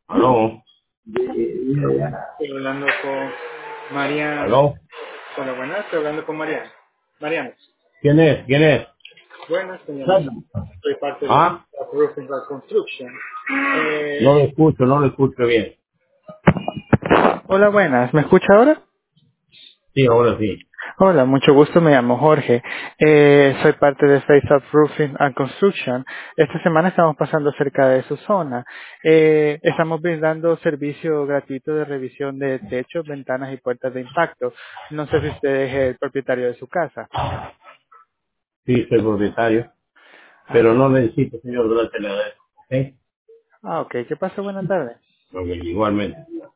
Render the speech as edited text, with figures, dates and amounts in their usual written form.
Aló, Estoy hablando con Mariana. aló. Hola, buenas, estoy hablando con Mariana. Mariana, ¿Quién es? ¿Quién es? buenas, me llamo. Soy parte de Ah, Roofing and Construction. no lo escucho, no lo escucho bien. Hola, buenas, ¿me escucha ahora? Sí, ahora sí. Hola, mucho gusto, me llamo Jorge. Soy parte de Face Up Roofing and Construction. Esta semana estamos pasando cerca de su zona. Estamos brindando servicio gratuito de revisión de techos, ventanas y puertas de impacto. No sé si usted es el propietario de su casa. Sí, soy propietario, Ah, pero no necesito, señor, gracias le agradezco. ¿Ok? ok, ¿qué pasa? Buenas tardes. Ok, igualmente.